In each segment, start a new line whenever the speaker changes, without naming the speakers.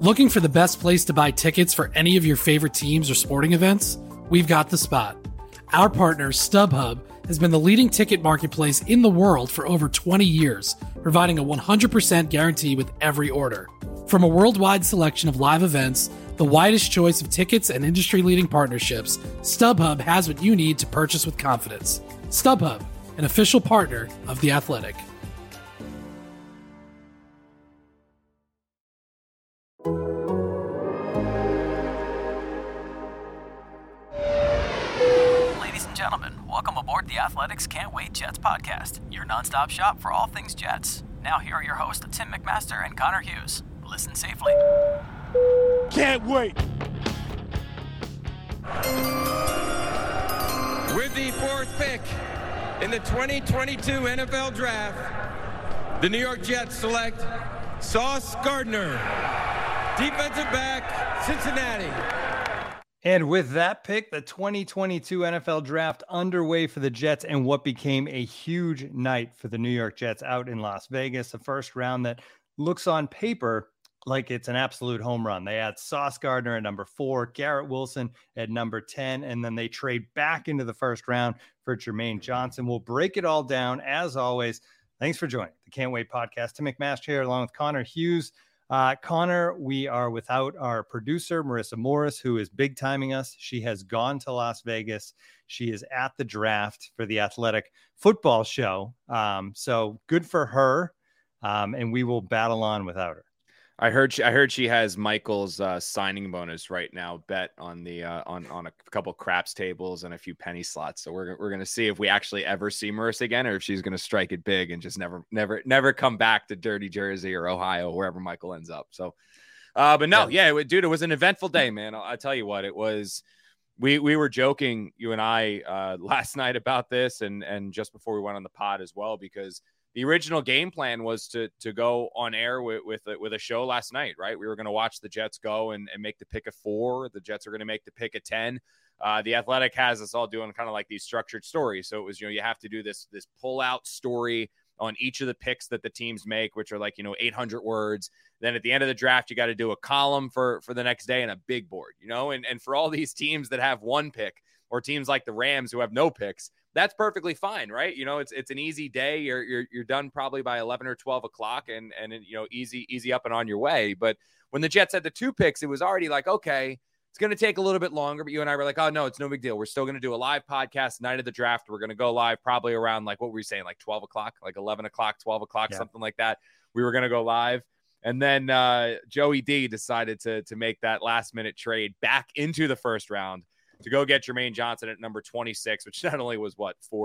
Looking for the best place to buy tickets for any of your favorite teams or sporting events? We've got the spot. Our partner, StubHub, has been the leading ticket marketplace in the world for over 20 years, providing a 100% guarantee with every order. From a worldwide selection of live events, the widest choice of tickets, and industry-leading partnerships, StubHub has what you need to purchase with confidence. StubHub, an official partner of The Athletic.
Gentlemen, welcome aboard the Athletics Can't Wait Jets podcast, your nonstop shop for all things Jets. Now here are your hosts, Tim McMaster and Connor Hughes. Listen safely.
Can't wait.
With the fourth pick in the 2022 NFL Draft, the New York Jets select Sauce Gardner, defensive back, Cincinnati.
And with that pick, the 2022 NFL Draft underway for the Jets, and what became a huge night for the New York Jets out in Las Vegas, a first round that looks on paper like it's an absolute home run. They had Sauce Gardner at number 4, Garrett Wilson at number 10, and then they trade back into the first round for Jermaine Johnson. We'll break it all down, as always. Thanks for joining the Can't Wait podcast. Tim McMaster here, along with Connor Hughes. Connor, we are without our producer, Marissa Morris, who is big timing us. She has gone to Las Vegas. She is at the draft for the Athletic football show. So good for her. And we will battle on without her.
I heard she has Michael's signing bonus right now bet on the on a couple craps tables and a few penny slots. So we're gonna see if we actually ever see Marissa again, or if she's gonna strike it big and just never come back to dirty Jersey or Ohio, wherever Michael ends up. So, but no, dude, it was an eventful day, man. I'll tell you what, it was. We were joking, you and I, last night about this, and just before we went on the pod as well, because the original game plan was to go on air with a show last night, right? We were going to watch the Jets go and make the pick of 4. The Jets are going to make the pick of 10. The Athletic has us all doing kind of like these structured stories. So it was, you have to do this pull out story on each of the picks that the teams make, which are like, 800 words. Then at the end of the draft, you got to do a column for the next day and a big board, and for all these teams that have one pick, or teams like the Rams who have no picks, that's perfectly fine, right? It's an easy day. You're done probably by 11 or 12 o'clock and easy up and on your way. But when the Jets had the 2 picks, it was already like, okay, it's going to take a little bit longer. But you and I were like, oh, no, it's no big deal. We're still going to do a live podcast night of the draft. We're going to go live probably around, like, what were we saying, like 12 o'clock, like 11 o'clock, 12 o'clock, something like that. We were going to go live. And then Joey D decided to make that last minute trade back into the first round to go get Jermaine Johnson at number 26, which not only was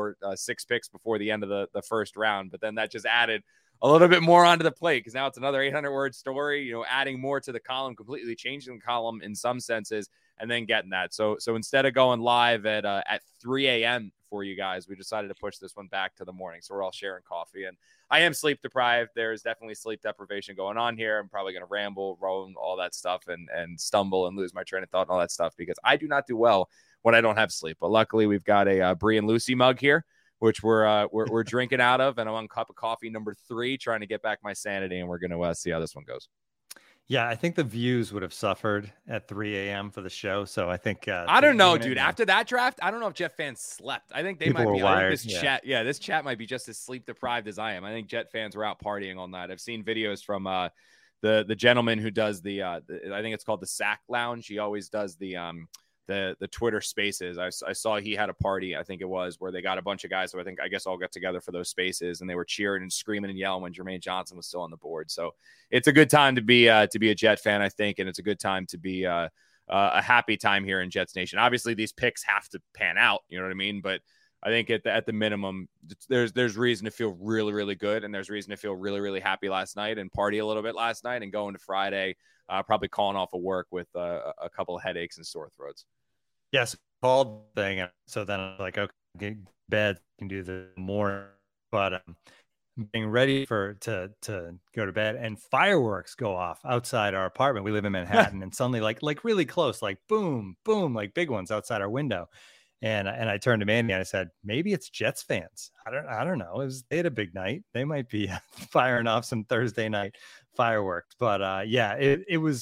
6 picks before the end of the first round, but then that just added a little bit more onto the plate, because now it's another 800-word story, adding more to the column, completely changing the column in some senses, and then getting that. So instead of going live at 3 a.m. for you guys, we decided to push this one back to the morning. So we're all sharing coffee, and I am sleep deprived. There's definitely sleep deprivation going on here. I'm probably going to ramble, roll, all that stuff, and stumble and lose my train of thought and all that stuff, because I do not do well when I don't have sleep. But luckily, we've got a Brie and Lucy mug here, which we're drinking out of, and I'm on cup of coffee number 3, trying to get back my sanity, and we're going to see how this one goes.
Yeah, I think the views would have suffered at 3 a.m. for the show. So I think
I don't know, dude. After that draft, I don't know if Jet fans slept. I think they might be wired. This chat might be just as sleep deprived as I am. I think Jet fans were out partying all night. I've seen videos from the gentleman who does the I think it's called the Sack Lounge. He always does the Twitter Spaces. I saw he had a party, I think it was, where they got a bunch of guys. So I guess all got together for those spaces, and they were cheering and screaming and yelling when Jermaine Johnson was still on the board. So it's a good time to be a Jet fan, I think, and it's a good time to be a happy time here in Jets Nation. Obviously, these picks have to pan out, you know what I mean? But I think at the minimum, there's reason to feel really, really good, and there's reason to feel really, really happy last night and party a little bit last night and go into Friday, probably calling off of work with a couple of headaches and sore throats.
Yes, called thing. So then I'm like, okay, get bed, can do the more, but I'm getting ready to go to bed, and fireworks go off outside our apartment. We live in Manhattan, and suddenly like really close, like boom, boom, like big ones outside our window. And I turned to Mandy and I said, maybe it's Jets fans. I don't know. They had a big night. They might be firing off some Thursday night fireworks. But yeah, it was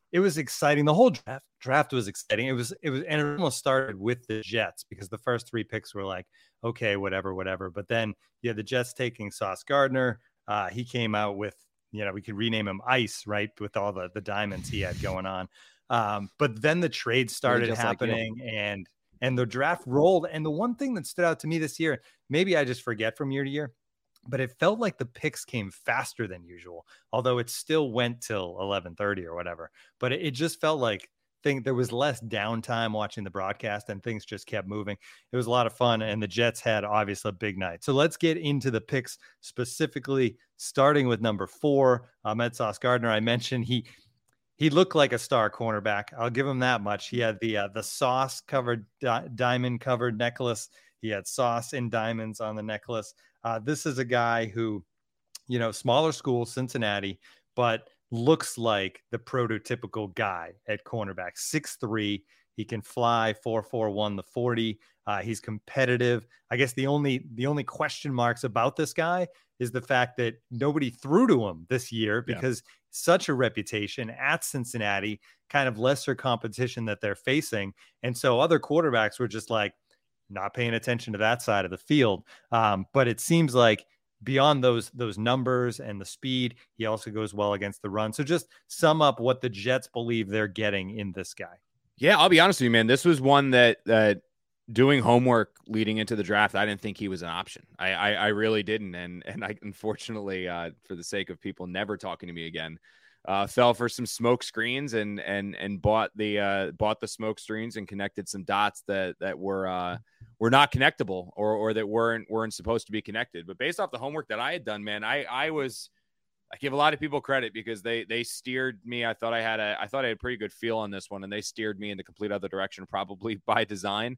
it was exciting. The whole draft was exciting. It was, and it almost started with the Jets because the first 3 picks were like, okay, whatever. But then you had the Jets taking Sauce Gardner. He came out with, we could rename him Ice, right? With all the diamonds he had going on. But then the trade started happening, like and the draft rolled. And the one thing that stood out to me this year, maybe I just forget from year to year, but it felt like the picks came faster than usual, although it still went till 11:30 or whatever. But it just felt like there was less downtime watching the broadcast and things just kept moving. It was a lot of fun, and the Jets had obviously a big night. So let's get into the picks specifically, starting with number 4, Ahmed Sauce Gardner. I mentioned he looked like a star cornerback. I'll give him that much. He had the sauce covered diamond covered necklace. He had sauce and diamonds on the necklace. This is a guy who, smaller school, Cincinnati, but looks like the prototypical guy at cornerback. 6'3". He can fly 4.41 the 40. He's competitive. I guess the only question marks about this guy is the fact that nobody threw to him this year because such a reputation at Cincinnati, kind of lesser competition that they're facing. And so other quarterbacks were just like not paying attention to that side of the field. But it seems like beyond those numbers and the speed, he also goes well against the run. So just sum up what the Jets believe they're getting in this guy. Yeah,
I'll be honest with you, man. This was one that doing homework leading into the draft, I didn't think he was an option. I really didn't. And I, unfortunately, for the sake of people never talking to me again, fell for some smoke screens and bought the smoke screens and connected some dots that were not connectable or that weren't supposed to be connected. But based off the homework that I had done, man, I give a lot of people credit because they steered me. I thought I had a pretty good feel on this one, and they steered me in the complete other direction, probably by design.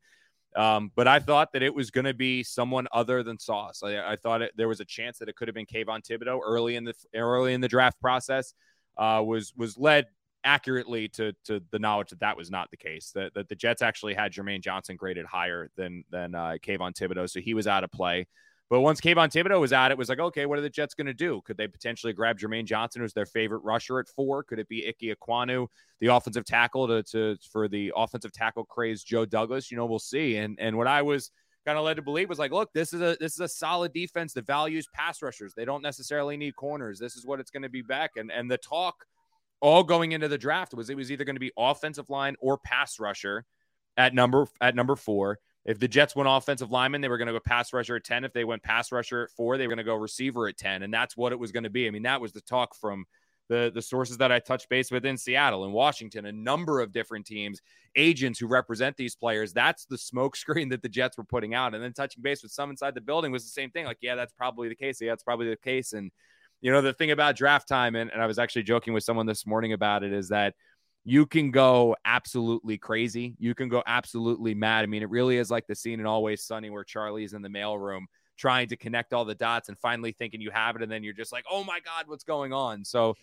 But I thought that it was going to be someone other than Sauce. I thought there was a chance that it could have been Kayvon Thibodeaux early in the draft process. Was led accurately to the knowledge that was not the case. That the Jets actually had Jermaine Johnson graded higher than Kayvon Thibodeaux, so he was out of play. But once Kayvon Thibodeaux was out, it was like, okay, what are the Jets going to do? Could they potentially grab Jermaine Johnson, who's their favorite rusher at 4? Could it be Ike Ekwonu, the offensive tackle, for the offensive tackle crazed Joe Douglas? We'll see. And what I was kind of led to believe was like, look, this is a solid defense that values pass rushers. They don't necessarily need corners. This is what it's going to be back. And the talk all going into the draft was it was either going to be offensive line or pass rusher at number 4. If the Jets went offensive lineman, they were going to go pass rusher at 10. If they went pass rusher at 4, they were going to go receiver at 10. And that's what it was going to be. I mean, that was the talk from the sources that I touched base with in Seattle and Washington, a number of different teams, agents who represent these players. That's the smoke screen that the Jets were putting out. And then touching base with some inside the building was the same thing. Like, yeah, that's probably the case. Yeah, that's probably the case. And, the thing about draft time, and I was actually joking with someone this morning about it, is that you can go absolutely crazy. You can go absolutely mad. I mean, it really is like the scene in Always Sunny where Charlie's in the mailroom trying to connect all the dots and finally thinking you have it. And then you're just like, oh my God, what's going on? So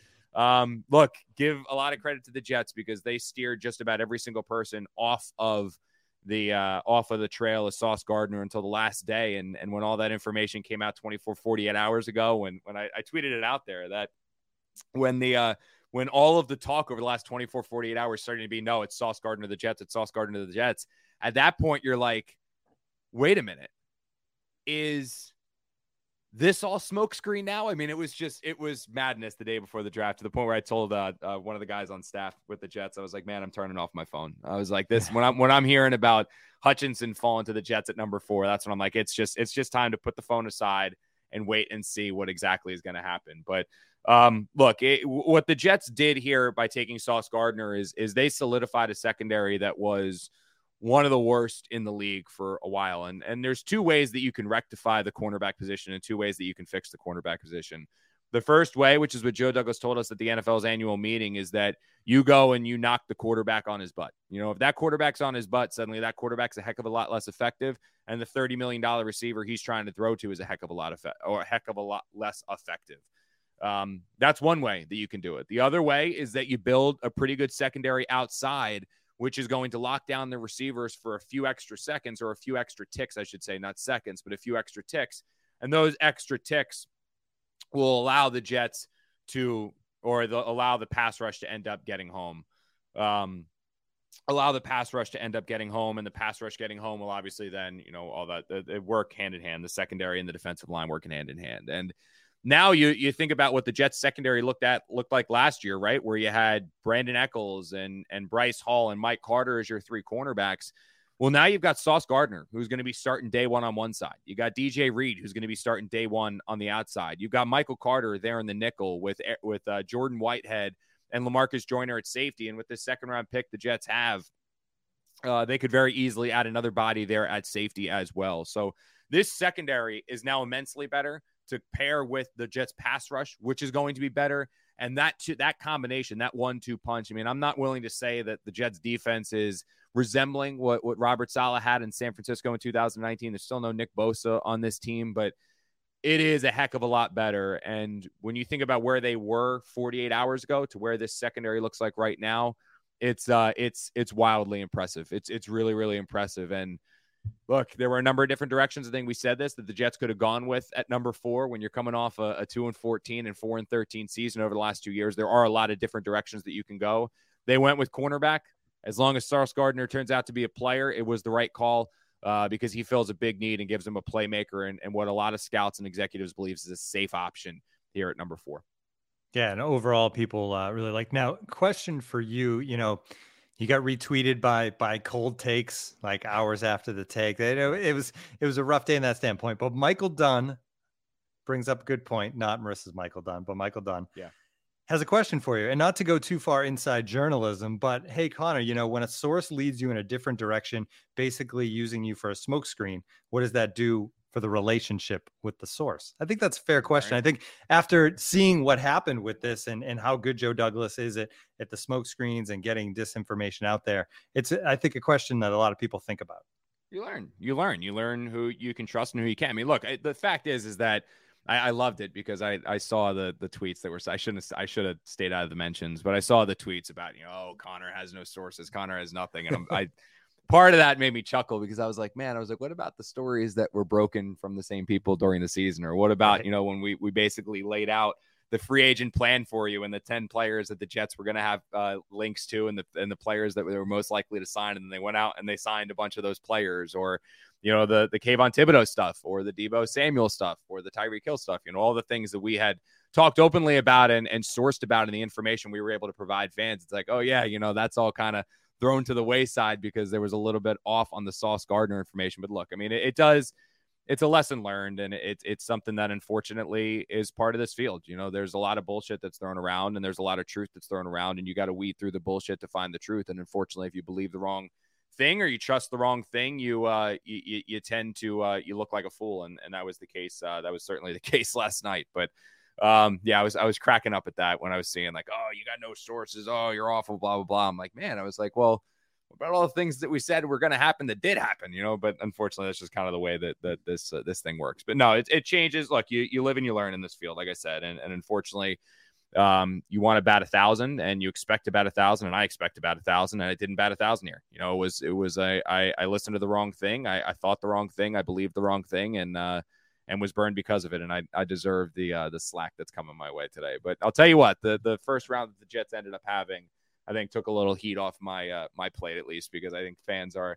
look, give a lot of credit to the Jets because they steered just about every single person off of the trail of Sauce Gardner until the last day. And when all that information came out 48 hours ago, when I tweeted it out there that when all of the talk over the last 48 hours starting to be, no, it's Sauce Gardner to the Jets, it's Sauce Gardner to the Jets. At that point, you're like, wait a minute. Is this all smokescreen now? I mean, it was madness the day before the draft to the point where I told one of the guys on staff with the Jets, I was like, man, I'm turning off my phone. I was like, this when I'm hearing about Hutchinson falling to the Jets at number 4, that's when I'm like, it's just time to put the phone aside and wait and see what exactly is going to happen. But look, what the Jets did here by taking Sauce Gardner is they solidified a secondary that was one of the worst in the league for a while. And there's 2 ways that you can rectify the cornerback position and 2 ways that you can fix the cornerback position. The first way, which is what Joe Douglas told us at the NFL's annual meeting, is that you go and you knock the quarterback on his butt. If that quarterback's on his butt, suddenly that quarterback's a heck of a lot less effective. And the $30 million receiver he's trying to throw to is a heck of a lot less effective. That's one way that you can do it. The other way is that you build a pretty good secondary outside, which is going to lock down the receivers for a few extra seconds, or a few extra ticks, I should say, not seconds, but a few extra ticks. And those extra ticks will allow the Jets allow the pass rush to end up getting home. allow the pass rush to end up getting home, and the pass rush getting home will obviously then, all that it work hand in hand, the secondary and the defensive line working hand in hand. And now you think about what the Jets secondary looked like last year, right? Where you had Brandon Echols and Bryce Hall and Mike Carter as your three cornerbacks. Well, now you've got Sauce Gardner, who's going to be starting day one on one side. You got DJ Reed, who's going to be starting day one on the outside. You've got Michael Carter there in the nickel with Jordan Whitehead and LaMarcus Joyner at safety. And with this second round pick the Jets have, they could very easily add another body there at safety as well. So this secondary is now immensely better to pair with the Jets pass rush, which is going to be better. And that combination, that 1-2 punch. I mean, I'm not willing to say that the Jets defense is resembling what Robert Saleh had in San Francisco in 2019. There's still no Nick Bosa on this team, but it is a heck of a lot better. And when you think about where they were 48 hours ago to where this secondary looks like right now, it's wildly impressive. It's really, really impressive. And look, there were a number of different directions. I think we said this, that the Jets could have gone with at number 4 when you're coming off a 2-14 and 4-13 season over the last 2 years. There are a lot of different directions that you can go. They went with cornerback. As long as Sauce Gardner turns out to be a player, it was the right call because he fills a big need and gives them a playmaker and what a lot of scouts and executives believe is a safe option here at number 4.
Yeah, and overall, people really like. Now, question for you, you got retweeted by Cold Takes like hours after the take. It was a rough day in that standpoint. But Michael Dunn brings up a good point. Not Marissa's Michael Dunn, but Michael Dunn.
Yeah.
Has a question for you, and not to go too far inside journalism, but hey, Connor, when a source leads you in a different direction, basically using you for a smokescreen, what does that do for the relationship with the source? I think that's a fair question. Right. I think after seeing what happened with this and how good Joe Douglas is at the smokescreens and getting disinformation out there, it's, I think, a question that a lot of people think about.
You learn who you can trust and who you can't. I mean, look, the fact is that I loved it because I saw the tweets that were, I should have stayed out of the mentions, but I saw the tweets about, Connor has no sources, Connor has nothing. And part of that made me chuckle because I was like, what about the stories that were broken from the same people during the season? Or what about, when we basically laid out the free agent plan for you and the 10 players that the Jets were going to have links to and the players that they were most likely to sign. And then they went out and they signed a bunch of those players, or, the Kayvon Thibodeau stuff, or the Deebo Samuel stuff, or the Tyreek Hill stuff, all the things that we had talked openly about and sourced about in the information we were able to provide fans. It's like, oh yeah, that's all kind of thrown to the wayside because there was a little bit off on the Sauce Gardner information. But look, I mean, it's a lesson learned, and it's something that unfortunately is part of this field. There's a lot of bullshit that's thrown around, and there's a lot of truth that's thrown around, and you got to weed through the bullshit to find the truth. And unfortunately, if you believe the wrong thing or you trust the wrong thing, you tend to you look like a fool, and that was the case. That was certainly the case last night. But yeah, I was cracking up at that when I was seeing like, oh, you got no sources, oh, you're awful, blah blah blah. I'm like, man, I was like, well, what about all the things that we said were going to happen that did happen, But unfortunately, that's just kind of the way that this thing works. But no, it changes. Look, you live and you learn in this field, like I said, and unfortunately, you want to bat 1,000 and you expect to bat 1,000, and I expect to bat 1,000, and I didn't bat 1,000 here. It was I listened to the wrong thing, I thought the wrong thing, I believed the wrong thing, and was burned because of it, and I deserve the slack that's coming my way today. But I'll tell you what, the first round that the Jets ended up having, I think took a little heat off my plate, at least, because I think fans are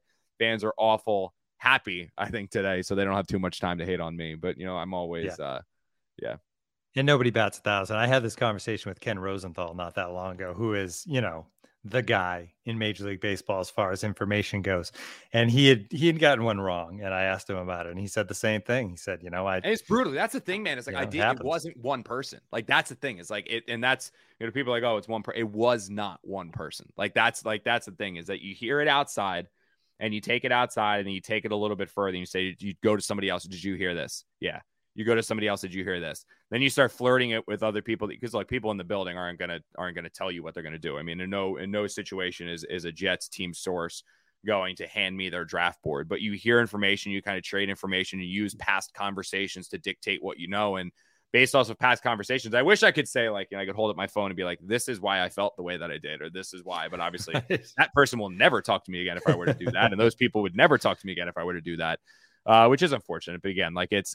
awful happy, I think, today, so they don't have too much time to hate on me. But I'm always yeah.
And nobody bats 1,000. I had this conversation with Ken Rosenthal not that long ago, who is, the guy in Major League Baseball as far as information goes. And he had gotten one wrong, and I asked him about it, and he said the same thing. He said, and
it's brutal. That's the thing, man. It's like, it wasn't one person. Like, that's the thing. It's like it, and that's, people are like, oh, it's one person. It was not one person. That's the thing, is that you hear it outside and you take it outside and you take it a little bit further and you say, you go to somebody else. Did you hear this? Yeah. You go to somebody else. Did you hear this? Then you start flirting it with other people, because like people in the building aren't gonna tell you what they're gonna do. I mean, in no situation is a Jets team source going to hand me their draft board. But you hear information, you kind of trade information, you use past conversations to dictate what you know. And based off of past conversations, I wish I could say like, I could hold up my phone and be like, this is why I felt the way that I did, or this is why. But obviously, that person will never talk to me again if I were to do that, and those people would never talk to me again if I were to do that. Which is unfortunate. But again, like it's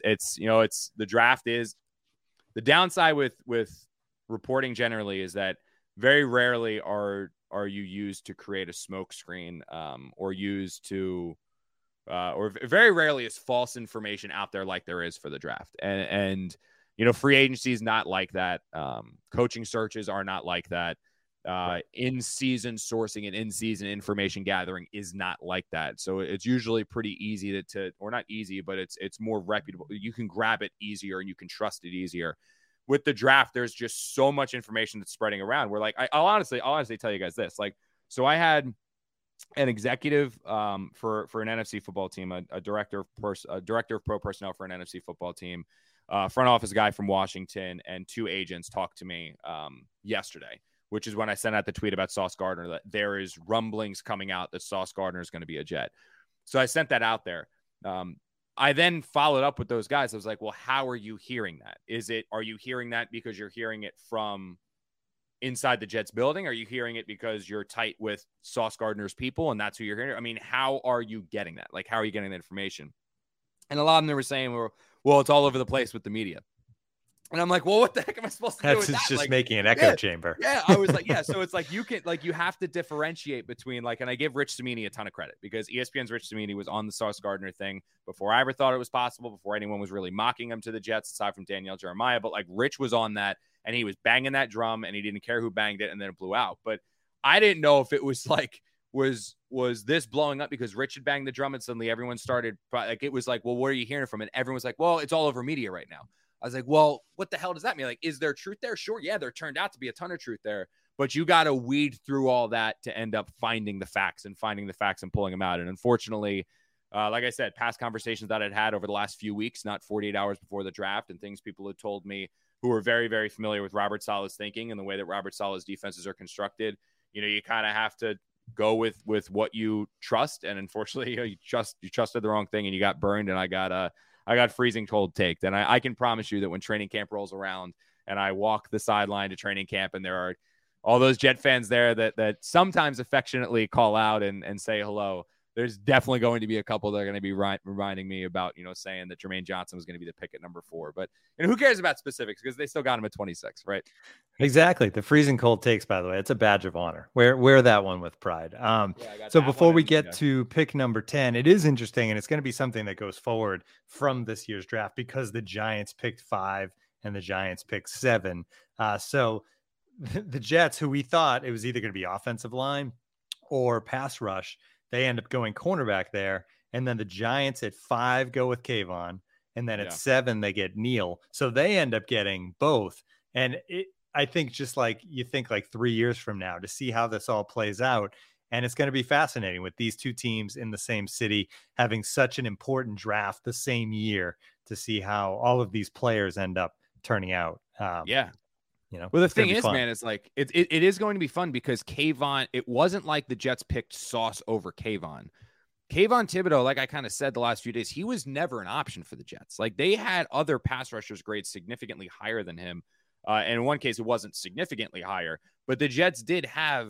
the draft is the downside with reporting generally is that very rarely are are you used to create a smokescreen, or used to, or very rarely is false information out there like there is for the draft. And free agency is not like that. Coaching searches are not like that. In-season sourcing and in-season information gathering is not like that. So it's usually pretty easy or not easy, but it's more reputable. You can grab it easier and you can trust it easier. With the draft, there's just so much information that's spreading around. We're like, I'll honestly tell you guys this. Like, so I had an executive for an NFC football team, a director of pro personnel for an NFC football team, front office guy from Washington, and 2 agents talked to me yesterday, which is when I sent out the tweet about Sauce Gardner, that there is rumblings coming out that Sauce Gardner is going to be a Jet. So I sent that out there. I then followed up with those guys. I was like, well, how are you hearing that? Are you hearing that because you're hearing it from inside the Jets building? Are you hearing it because you're tight with Sauce Gardner's people and that's who you're hearing? I mean, how are you getting that? Like, how are you getting that information? And a lot of them were saying, well, it's all over the place with the media. And I'm like, well, what the heck am I supposed to do with that?
That's just
like,
making an echo chamber.
Yeah, I was like, yeah. So it's like you have to differentiate between and I give Rich Cimini a ton of credit because ESPN's Rich Cimini was on the Sauce Gardner thing before I ever thought it was possible, before anyone was really mocking him to the Jets, aside from Danielle Jeremiah. But Rich was on that and he was banging that drum and he didn't care who banged it, and then it blew out. But I didn't know if it was was this blowing up because Rich had banged the drum and suddenly everyone started it was like, well, what are you hearing from it? Everyone was like, well, it's all over media right now. I was like, well, what the hell does that mean? Like, is there truth there? Sure. Yeah, there turned out to be a ton of truth there, but you got to weed through all that to end up finding the facts and pulling them out. And unfortunately, like I said, past conversations that I'd had over the last few weeks, not 48 hours before the draft, and things people had told me who were very, very familiar with Robert Saleh's thinking and the way that Robert Saleh's defenses are constructed, you kind of have to go with what you trust. And unfortunately, you trusted the wrong thing and you got burned, and I got freezing cold take. Then I can promise you that when training camp rolls around and I walk the sideline to training camp and there are all those Jet fans there that sometimes affectionately call out and say hello, there's definitely going to be a couple that are going to be reminding me about, saying that Jermaine Johnson was going to be the pick at number 4. But who cares about specifics because they still got him at 26, right?
Exactly. The freezing cold takes, by the way, it's a badge of honor. Wear that one with pride. So before we get to pick number 10, it is interesting, and it's going to be something that goes forward from this year's draft because the Giants picked 5 and the Giants picked 7. So the Jets, who we thought it was either going to be offensive line or pass rush, they end up going cornerback there. And then the Giants at 5 go with Kayvon. And then at 7, they get Neal. So they end up getting both. And I think just you think 3 years from now to see how this all plays out. And it's going to be fascinating with these 2 teams in the same city having such an important draft the same year to see how all of these players end up turning out.
Well, the thing is, man, it's it is going to be fun because Kayvon, it wasn't like the Jets picked Sauce over Kayvon. Kayvon Thibodeau, like I kind of said the last few days, he was never an option for the Jets. They had other pass rushers grades significantly higher than him. And in one case, it wasn't significantly higher, but the Jets did have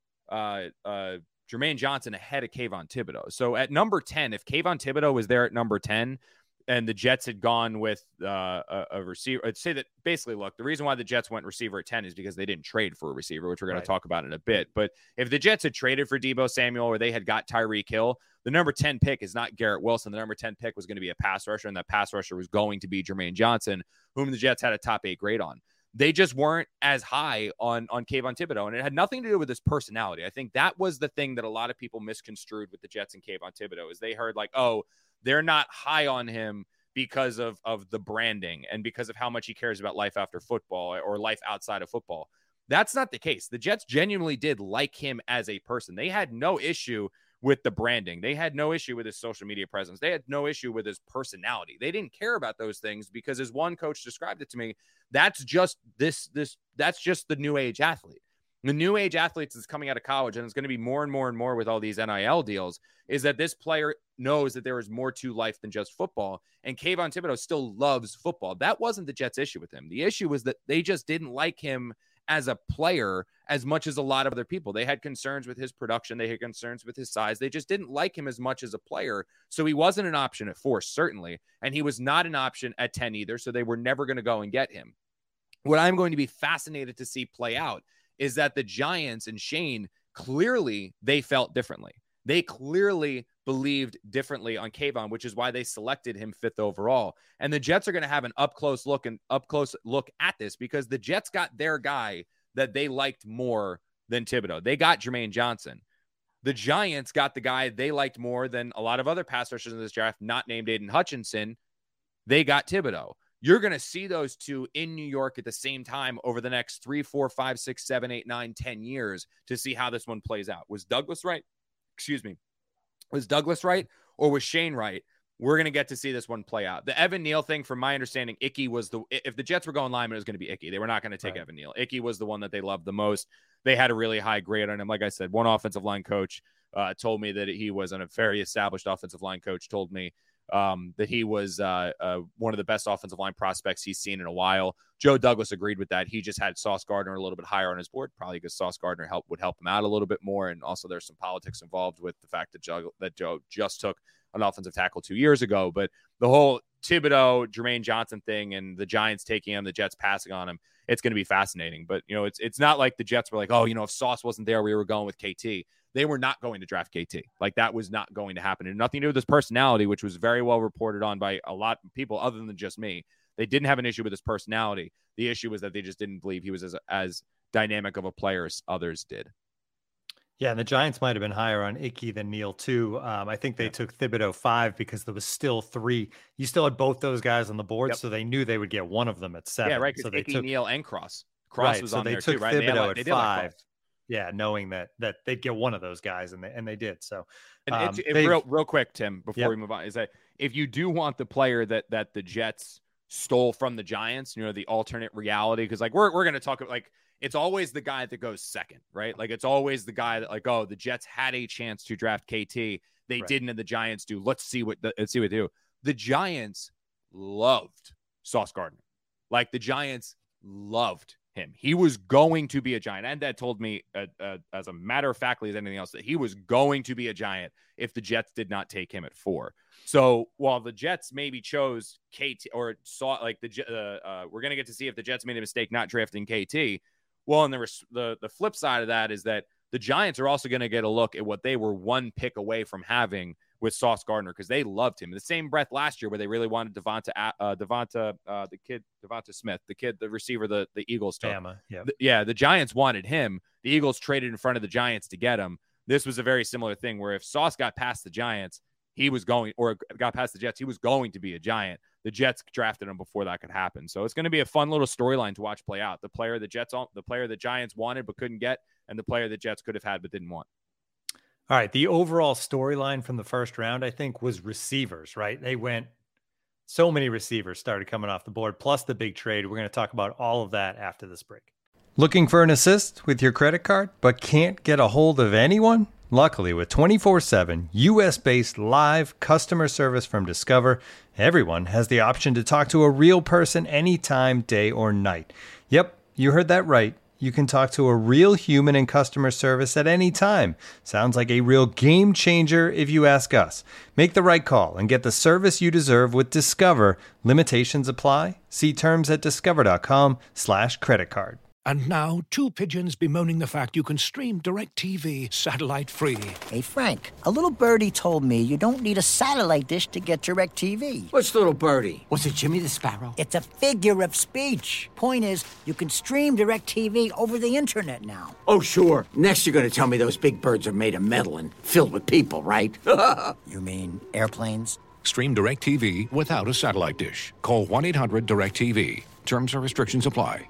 Jermaine Johnson ahead of Kayvon Thibodeau. So at number 10, if Kayvon Thibodeau was there at number 10, and the Jets had gone with a receiver, I'd say that basically, look, the reason why the Jets went receiver at 10 is because they didn't trade for a receiver, which we're going to talk about in a bit. But if the Jets had traded for Deebo Samuel or they had got Tyreek Hill, the number 10 pick is not Garrett Wilson. The number 10 pick was going to be a pass rusher, and that pass rusher was going to be Jermaine Johnson, whom the Jets had a top 8 grade on. They just weren't as high on Kayvon Thibodeau, and it had nothing to do with his personality. I think that was the thing that a lot of people misconstrued with the Jets and Kayvon Thibodeau is they heard they're not high on him because of the branding and because of how much he cares about life after football or life outside of football. That's not the case. The Jets genuinely did like him as a person. They had no issue with the branding. They had no issue with his social media presence. They had no issue with his personality. They didn't care about those things because, as one coach described it to me, that's just that's just the new age athlete. The new age athletes that's coming out of college, and it's going to be more and more and more with all these NIL deals, is that this player knows that there is more to life than just football. And Kayvon Thibodeau still loves football. That wasn't the Jets' issue with him. The issue was that they just didn't like him as a player as much as a lot of other people. They had concerns with his production. They had concerns with his size. They just didn't like him as much as a player. So he wasn't an option at 4, certainly. And he was not an option at 10 either. So they were never going to go and get him. What I'm going to be fascinated to see play out is that the Giants and Shane clearly they felt differently. They clearly believed differently on Kayvon, which is why they selected him 5th overall. And the Jets are going to have an up close look at this, because the Jets got their guy that they liked more than Thibodeaux. They got Jermaine Johnson. The Giants got the guy they liked more than a lot of other pass rushers in this draft, not named Aiden Hutchinson. They got Thibodeaux. You're going to see those two in New York at the same time over the next 3, 4, 5, 6, 7, 8, 9, 10 years to see how this one plays out. Was Douglas right? Was Douglas right, or was Shane right? We're going to get to see this one play out. The Evan Neal thing, from my understanding, Ickey was if the Jets were going lineman, it was going to be Ickey. They were not going to take Evan Neal. Ickey was the one that they loved the most. They had a really high grade on him. Like I said, one offensive line coach told me that he was a very established offensive line coach, told me that he was one of the best offensive line prospects he's seen in a while. Joe Douglas agreed with that. He just had Sauce Gardner a little bit higher on his board, probably because Sauce Gardner would help him out a little bit more. And also there's some politics involved with the fact that Joe just took an offensive tackle 2 years ago. But the whole Thibodeaux, Jermaine Johnson thing and the Giants taking him, the Jets passing on him, it's going to be fascinating. But, it's not like the Jets were like, oh, if Sauce wasn't there, we were going with KT. They were not going to draft KT. Like, that was not going to happen. And nothing to do with his personality, which was very well reported on by a lot of people other than just me. They didn't have an issue with his personality. The issue was that they just didn't believe he was as dynamic of a player as others did.
Yeah, and the Giants might have been higher on Ickey than Neal too. I think they took Thibodeaux 5 because there was still 3. You still had both those guys on the board, so they knew they would get one of them at 7.
Yeah, right.
So
Ickey, Neal, and Cross.
Cross
was
so
on
they
there
took
too, right?
Thibodeaux at 5.
Like
yeah, knowing that they'd get one of those guys, and they did. So,
real quick, Tim, before we move on, is that if you do want the player that the Jets stole from the Giants, the alternate reality, because we're going to talk about it's always the guy that goes second, right? It's always the guy that the Jets had a chance to draft KT, they didn't, and the Giants do. Let's see what they do. The Giants loved Sauce Gardner, the Giants loved him. He was going to be a Giant. And Dad told me, as a matter of factly as anything else, that he was going to be a Giant if the Jets did not take him at 4. So while the Jets maybe chose KT or saw we're going to get to see if the Jets made a mistake not drafting KT. Well, and the flip side of that is that the Giants are also going to get a look at what they were one pick away from having with Sauce Gardner, because they loved him. In the same breath last year where they really wanted Devonta Smith, the receiver, the Eagles took. The Giants wanted him. The Eagles traded in front of the Giants to get him. This was a very similar thing where if Sauce got past the Giants, he was going, or got past the Jets, he was going to be a Giant. The Jets drafted him before that could happen. So it's going to be a fun little storyline to watch play out. The player the Giants wanted but couldn't get, and the player the Jets could have had but didn't want.
All right. The overall storyline from the first round, I think, was receivers, right? They went, so many receivers started coming off the board, plus the big trade. We're going to talk about all of that after this break. Looking for an assist with your credit card, but can't get a hold of anyone? Luckily, with 24/7 U.S.-based live customer service from Discover, everyone has the option to talk to a real person anytime, day or night. Yep, you heard that right. You can talk to a real human in customer service at any time. Sounds like a real game changer if you ask us. Make the right call and get the service you deserve with Discover. Limitations apply. See terms at discover.com/creditcard.
And now, 2 pigeons bemoaning the fact you can stream DirecTV satellite-free.
Hey, Frank, a little birdie told me you don't need a satellite dish to get DirecTV.
Which little birdie? Was it Jimmy the Sparrow?
It's a figure of speech. Point is, you can stream DirecTV over the internet now.
Oh, sure. Next you're going to tell me those big birds are made of metal and filled with people, right?
You mean airplanes?
Stream DirecTV without a satellite dish. Call 1-800-DirecTV. Terms and restrictions apply.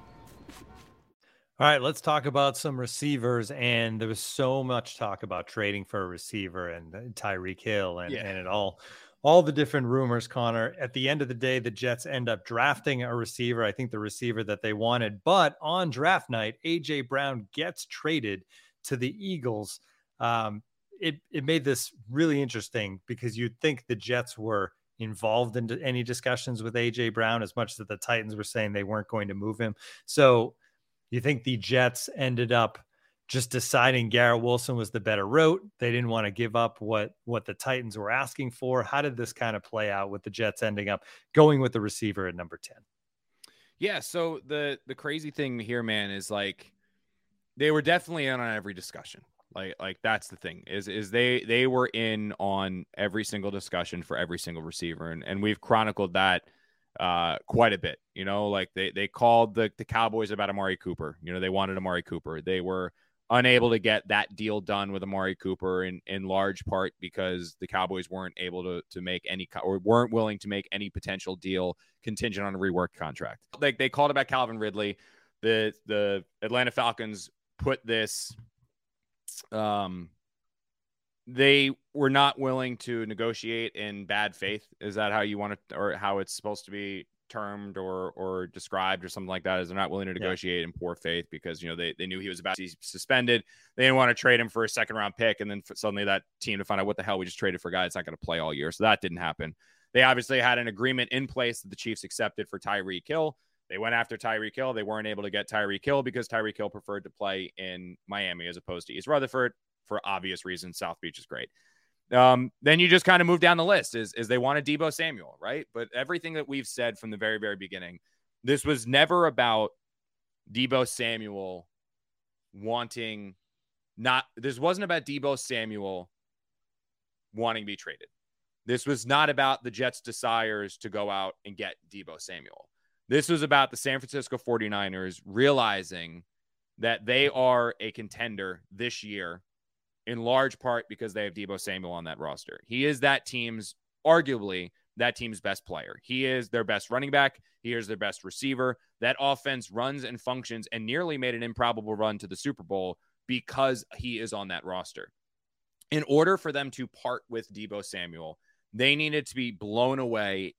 All right, let's talk about some receivers. And there was so much talk about trading for a receiver and Tyreek Hill and it all the different rumors, Connor. At the end of the day, the Jets end up drafting a receiver. I think the receiver that they wanted. But on draft night, A.J. Brown gets traded to the Eagles. It made this really interesting because you'd think the Jets were involved in any discussions with A.J. Brown as much as the Titans were saying they weren't going to move him. So you think the Jets ended up just deciding Garrett Wilson was the better route? They didn't want to give up what the Titans were asking for. How did this kind of play out with the Jets ending up going with the receiver at number 10?
Yeah, so the crazy thing here, man, is they were definitely in on every discussion. Like that's the thing is they were in on every single discussion for every single receiver. And we've chronicled that quite a bit, like they called the Cowboys about Amari Cooper. They wanted Amari Cooper. They were unable to get that deal done with Amari Cooper in large part because the Cowboys weren't able to make any or weren't willing to make any potential deal contingent on a reworked contract. Like they called about Calvin Ridley. The Atlanta Falcons put this, they were not willing to negotiate in bad faith. Is that how you want it, or how it's supposed to be termed or described or something like that? Is they're not willing to negotiate in poor faith because, they knew he was about to be suspended. They didn't want to trade him for a second-round pick, and then suddenly that team to find out what the hell we just traded for a guy that's not going to play all year. So that didn't happen. They obviously had an agreement in place that the Chiefs accepted for Tyreek Hill. They went after Tyreek Hill. They weren't able to get Tyreek Hill because Tyreek Hill preferred to play in Miami as opposed to East Rutherford for obvious reasons. South Beach is great. Then you just kind of move down the list is they wanted Deebo Samuel, right? But everything that we've said from the very, very beginning, this was never about Deebo Samuel this wasn't about Deebo Samuel wanting to be traded. This was not about the Jets' desires to go out and get Deebo Samuel. This was about the San Francisco 49ers realizing that they are a contender this year in large part because they have Deebo Samuel on that roster. He is arguably that team's best player. He is their best running back. He is their best receiver. That offense runs and functions and nearly made an improbable run to the Super Bowl because he is on that roster. In order for them to part with Deebo Samuel, they needed to be blown away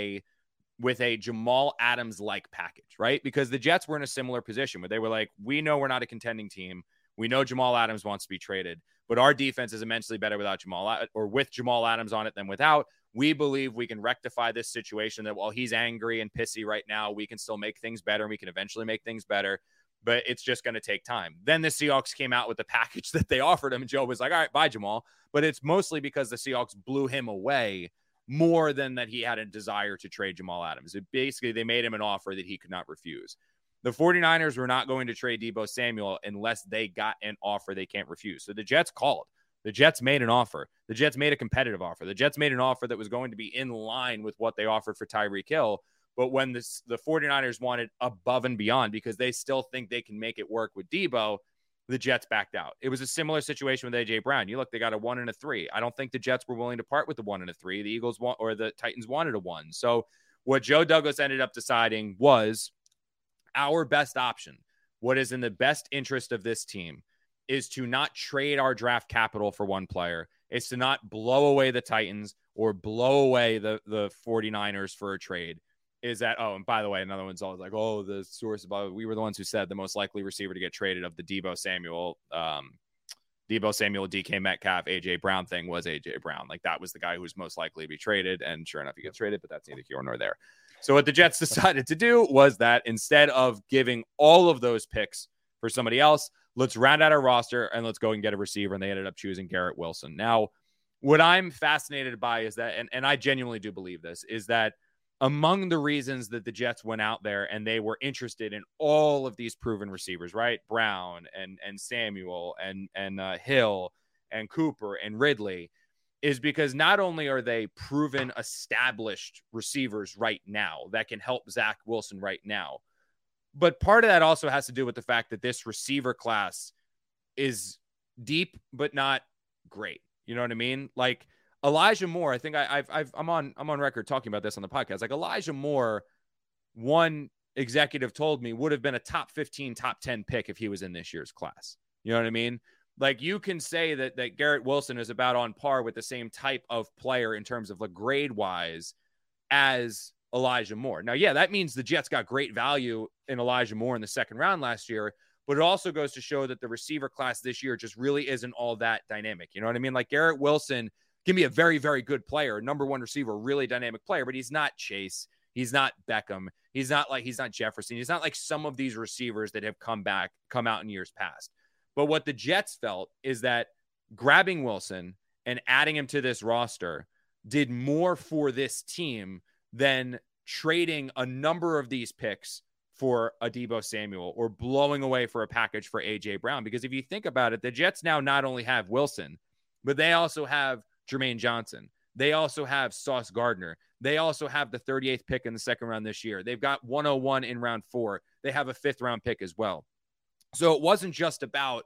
with a Jamal Adams-like package, right? Because the Jets were in a similar position where they were like, we know we're not a contending team. We know Jamal Adams wants to be traded, but our defense is immensely better without with Jamal Adams on it than without. We believe we can rectify this situation that while he's angry and pissy right now, we can still make things better and we can eventually make things better, but it's just going to take time. Then the Seahawks came out with the package that they offered him. And Joe was like, all right, bye, Jamal. But it's mostly because the Seahawks blew him away more than that he had a desire to trade Jamal Adams. Basically, they made him an offer that he could not refuse. The 49ers were not going to trade Deebo Samuel unless they got an offer they can't refuse. So the Jets called. The Jets made an offer. The Jets made a competitive offer. The Jets made an offer that was going to be in line with what they offered for Tyreek Hill. But when the 49ers wanted above and beyond because they still think they can make it work with Deebo, the Jets backed out. It was a similar situation with A.J. Brown. They got a 1 and a 3. I don't think the Jets were willing to part with the 1 and a 3. The Eagles or the Titans wanted a 1. So what Joe Douglas ended up deciding was our best option, what is in the best interest of this team, is to not trade our draft capital for one player. It's to not blow away the Titans or blow away the 49ers for a trade. Is that, and by the way, another one's always like, the source about, we were the ones who said the most likely receiver to get traded of the Deebo Samuel, DK Metcalf, AJ Brown thing was AJ Brown. Like that was the guy who was most likely to be traded. And sure enough, he gets traded, but that's neither here nor there. So what the Jets decided to do was that instead of giving all of those picks for somebody else, let's round out our roster and let's go and get a receiver. And they ended up choosing Garrett Wilson. Now, what I'm fascinated by is that, and I genuinely do believe this, is that among the reasons that the Jets went out there and they were interested in all of these proven receivers, right? Brown and Samuel and Hill and Cooper and Ridley, is because not only are they proven established receivers right now that can help Zach Wilson right now, but part of that also has to do with the fact that this receiver class is deep, but not great. You know what I mean? Like Elijah Moore, I think I'm on record talking about this on the podcast. Like Elijah Moore, one executive told me would have been a top 15, top 10 pick if he was in this year's class. You know what I mean? Like you can say that Garrett Wilson is about on par with the same type of player in terms of like grade wise as Elijah Moore. Now, yeah, that means the Jets got great value in Elijah Moore in the second round last year, but it also goes to show that the receiver class this year just really isn't all that dynamic. You know what I mean? Like Garrett Wilson can be a very, very good player, number one receiver, really dynamic player, but he's not Chase. He's not Beckham. He's not Jefferson. He's not like some of these receivers that have come out in years past. But what the Jets felt is that grabbing Wilson and adding him to this roster did more for this team than trading a number of these picks for a Deebo Samuel or blowing away for a package for A.J. Brown. Because if you think about it, the Jets now not only have Wilson, but they also have Jermaine Johnson. They also have Sauce Gardner. They also have the 38th pick in the second round this year. They've got 101 in round 4. They have a 5th round pick as well. So it wasn't just about,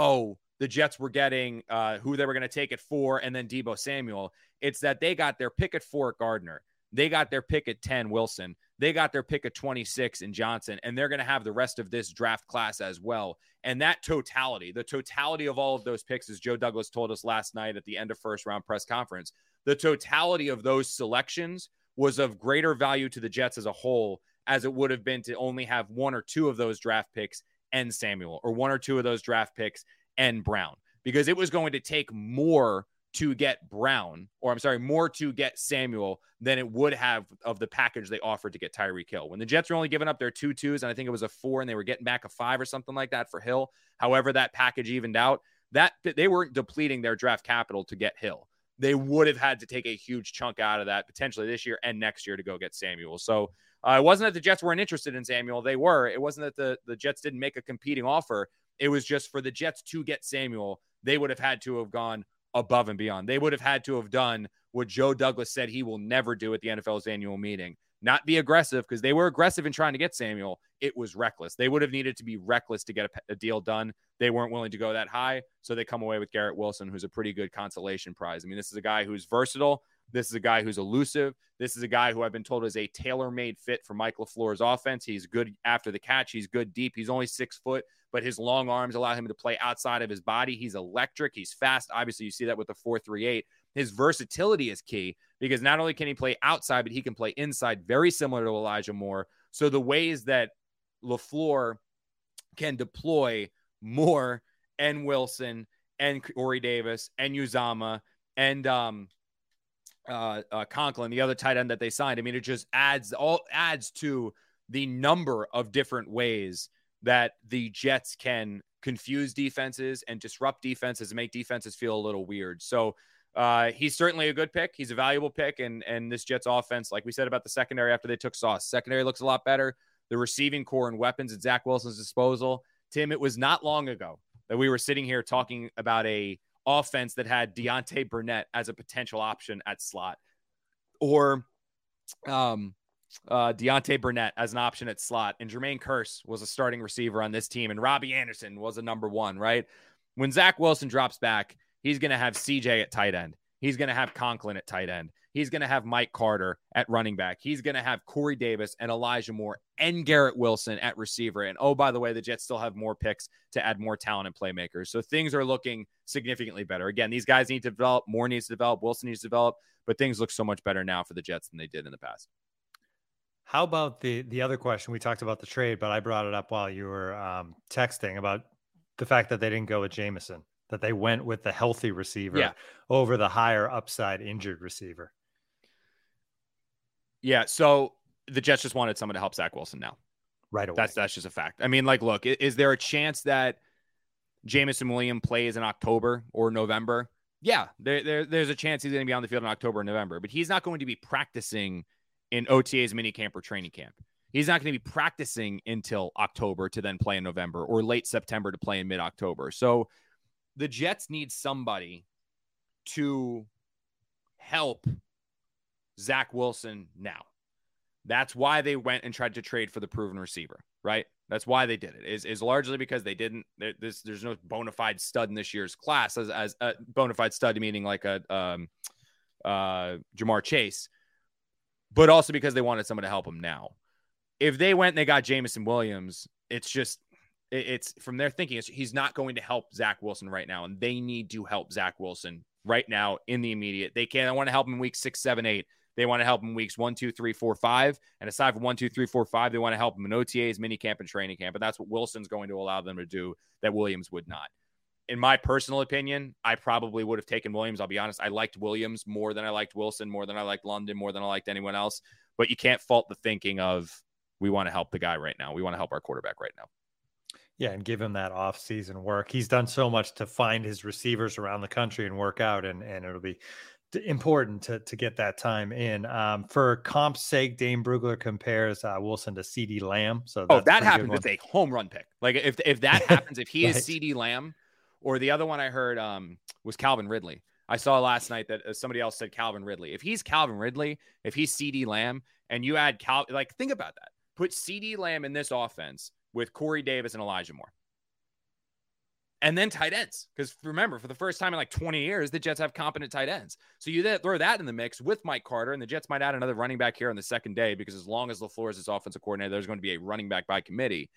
the Jets were getting who they were going to take at 4 and then Deebo Samuel. It's that they got their pick at 4 at Gardner. They got their pick at 10, Wilson. They got their pick at 26 in Johnson, and they're going to have the rest of this draft class as well. And that totality, the totality of all of those picks, as Joe Douglas told us last night at the end of first round press conference, the totality of those selections was of greater value to the Jets as a whole as it would have been to only have 1 or 2 of those draft picks and Samuel, or 1 or 2 of those draft picks and Brown, because it was going to take more to get Brown, or I'm sorry, more to get Samuel than it would have of the package they offered to get Tyreek Hill. When the Jets were only giving up their 2 2s, and I think it was a 4, and they were getting back a 5 or something like that for Hill. However, that package evened out, that they weren't depleting their draft capital to get Hill. They would have had to take a huge chunk out of that potentially this year and next year to go get Samuel. So it wasn't that the Jets weren't interested in Samuel. They were. It wasn't that the Jets didn't make a competing offer. It was just for the Jets to get Samuel, they would have had to have gone above and beyond. They would have had to have done what Joe Douglas said he will never do at the NFL's annual meeting. Not be aggressive, because they were aggressive in trying to get Samuel. It was reckless. They would have needed to be reckless to get a deal done. They weren't willing to go that high, so they come away with Garrett Wilson, who's a pretty good consolation prize. I mean, this is a guy who's versatile. This is a guy who's elusive. This is a guy who I've been told is a tailor-made fit for Mike LaFleur's offense. He's good after the catch. He's good deep. He's only 6 foot, but his long arms allow him to play outside of his body. He's electric. He's fast. Obviously, you see that with the 4.38. His versatility is key, because not only can he play outside, but he can play inside, very similar to Elijah Moore. So the ways that LaFleur can deploy Moore and Wilson and Corey Davis and Uzama and Conklin, the other tight end that they signed. I mean, it just adds to the number of different ways that the Jets can confuse defenses and disrupt defenses and make defenses feel a little weird. So he's certainly a good pick. He's a valuable pick. And this Jets offense, like we said about the secondary after they took Sauce, secondary looks a lot better. The receiving core and weapons at Zach Wilson's disposal. Tim, it was not long ago that we were sitting here talking about a offense that had Deontay Burnett as a potential option at slot, or Deontay Burnett as an option at slot, and Jermaine Kearse was a starting receiver on this team, and Robbie Anderson was a number 1, right? When Zach Wilson drops back, he's going to have CJ at tight end. He's going to have Conklin at tight end. He's going to have Mike Carter at running back. He's going to have Corey Davis and Elijah Moore and Garrett Wilson at receiver. And oh, by the way, the Jets still have more picks to add more talent and playmakers. So things are looking significantly better. Again, these guys need to develop. Moore needs to develop. Wilson needs to develop. But things look so much better now for the Jets than they did in the past.
How about the other question? We talked about the trade, but I brought it up while you were texting about the fact that they didn't go with Jameson, that they went with the healthy receiver over the higher upside injured receiver.
Yeah, so the Jets just wanted someone to help Zach Wilson now.
Right away.
That's just a fact. I mean, like, look, is there a chance that Jameson Williams plays in October or November? Yeah, there's a chance he's going to be on the field in October or November, but he's not going to be practicing in OTA's minicamp or training camp. He's not going to be practicing until October to then play in November, or late September to play in mid-October. So the Jets need somebody to help Zach Wilson now. That's why they went and tried to trade for the proven receiver, right? That's why they did it. Is largely because they didn't. There's no bona fide stud in this year's class, as a bona fide stud meaning like a Jamar Chase, but also because they wanted someone to help him now. If they went and they got Jameson Williams, it's from their thinking, he's not going to help Zach Wilson right now, and they need to help Zach Wilson right now in the immediate. They want to help him in weeks 6, 7, 8. They want to help him weeks 1, 2, 3, 4, 5. And aside from 1, 2, 3, 4, 5, they want to help him in OTAs, minicamp, and training camp. And that's what Wilson's going to allow them to do that Williams would not. In my personal opinion, I probably would have taken Williams. I'll be honest. I liked Williams more than I liked Wilson, more than I liked London, more than I liked anyone else. But you can't fault the thinking of, we want to help the guy right now. We want to help our quarterback right now.
Yeah, and give him that off-season work. He's done so much to find his receivers around the country and work out, and it'll be important to get that time in. For comp's sake, Dane Brugler compares Wilson to CeeDee Lamb. So
if that happens, it's a home run pick. Like if that happens, if he
right.
is CeeDee Lamb, or the other one I heard was Calvin Ridley. I saw last night that somebody else said Calvin Ridley. If he's Calvin Ridley, if he's CeeDee Lamb, and you add think about that. Put CeeDee Lamb in this offense with Corey Davis and Elijah Moore. And then tight ends. Because remember, for the first time in like 20 years, the Jets have competent tight ends. So you throw that in the mix with Mike Carter, and the Jets might add another running back here on the second day, because as long as LaFleur is his offensive coordinator, there's going to be a running back by committee.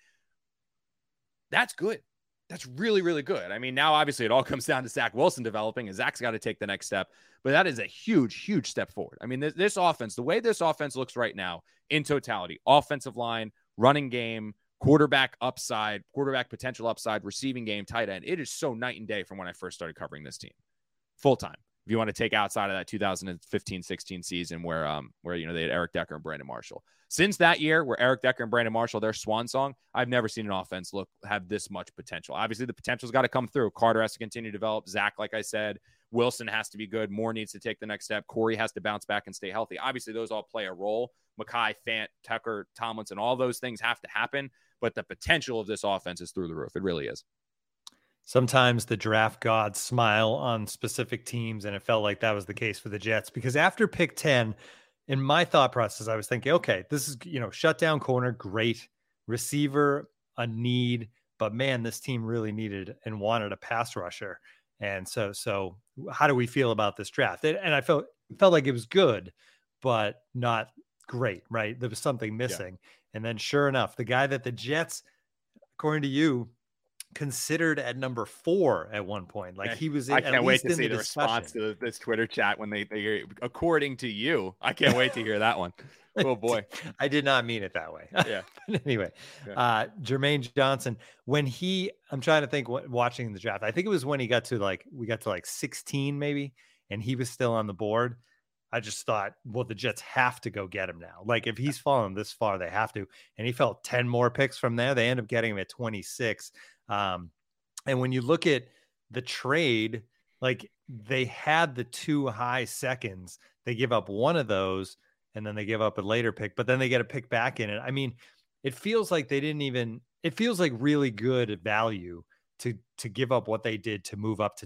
That's good. That's really, really good. I mean, now obviously it all comes down to Zach Wilson developing, and Zach's got to take the next step. But that is a huge, huge step forward. I mean, this offense, the way this offense looks right now in totality, offensive line, running game, quarterback upside, quarterback potential upside, receiving game, tight end, it is so night and day from when I first started covering this team full time. If you want to take outside of that 2015-16 season where they had Eric Decker and Brandon Marshall. Since that year where Eric Decker and Brandon Marshall, their swan song, I've never seen an offense have this much potential. Obviously, the potential's got to come through. Carter has to continue to develop. Zach, like I said, Wilson has to be good. Moore needs to take the next step. Corey has to bounce back and stay healthy. Obviously, those all play a role. Mackay, Fant, Tucker, Tomlinson, all those things have to happen. But the potential of this offense is through the roof. It really is.
Sometimes the draft gods smile on specific teams, and it felt like that was the case for the Jets, because after pick 10, in my thought process, I was thinking, okay, this is, shutdown corner, great. Receiver, a need, but man, this team really needed and wanted a pass rusher. And so how do we feel about this draft? And I felt like it was good, but not great, right? There was something missing. Yeah. And then sure enough, the guy that the Jets, according to you, considered at number 4 at one point. Like he was in,
I can't wait to see the response to this Twitter chat when they according to you. I can't wait to hear that one. Oh boy.
I did not mean it that way.
Yeah.
But anyway, Jermaine Johnson, I'm trying to think watching the draft. I think it was when we got to 16 maybe, and he was still on the board. I just thought, well, the Jets have to go get him now. Like if he's fallen this far, they have to. And he fell 10 more picks from there. They end up getting him at 26. And when you look at the trade, like they had the 2 high seconds, they give up one of those and then they give up a later pick, but then they get a pick back in it. I mean, it feels like it feels like really good value to give up what they did to move up to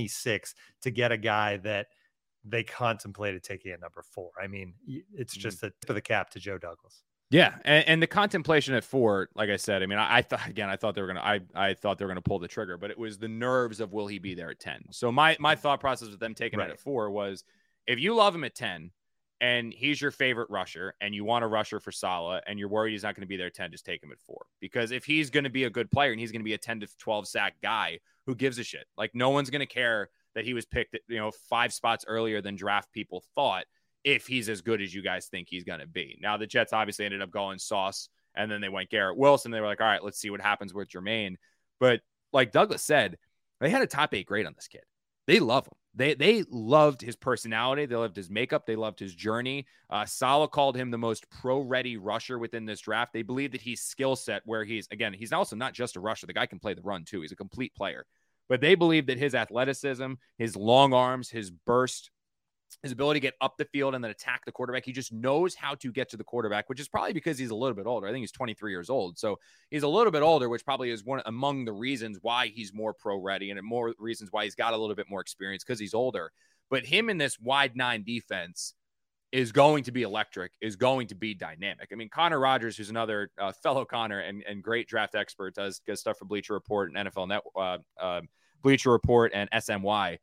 26 to get a guy that they contemplated taking at number 4. I mean, it's just the tip of the cap to Joe Douglas.
Yeah, and the contemplation at 4, like I said, I mean, I thought they were gonna pull the trigger, but it was the nerves of will he be there at 10. So my thought process with them taking it at 4 was, if you love him at 10 and he's your favorite rusher and you want a rusher for Saleh and you're worried he's not going to be there at 10, just take him at 4. Because if he's going to be a good player and he's going to be a 10 to 12 sack guy, who gives a shit? Like no one's going to care that he was picked, 5 spots earlier than draft people thought, if he's as good as you guys think he's going to be. Now, the Jets obviously ended up going Sauce, and then they went Garrett Wilson. They were like, all right, let's see what happens with Jermaine. But like Douglas said, they had a top 8 grade on this kid. They love him. They loved his personality. They loved his makeup. They loved his journey. Saleh called him the most pro-ready rusher within this draft. They believe that he's skill set where he's also not just a rusher. The guy can play the run too. He's a complete player. But they believe that his athleticism, his long arms, his burst, his ability to get up the field and then attack the quarterback, he just knows how to get to the quarterback, which is probably because he's a little bit older. I think he's 23 years old. So he's a little bit older, which probably is one among the reasons why he's more pro-ready and more reasons why he's got a little bit more experience, because he's older. But him in this wide 9 defense is going to be electric, is going to be dynamic. I mean, Connor Rogers, who's another fellow Connor and great draft expert, does stuff for Bleacher Report and NFL Net, Bleacher Report and SMY.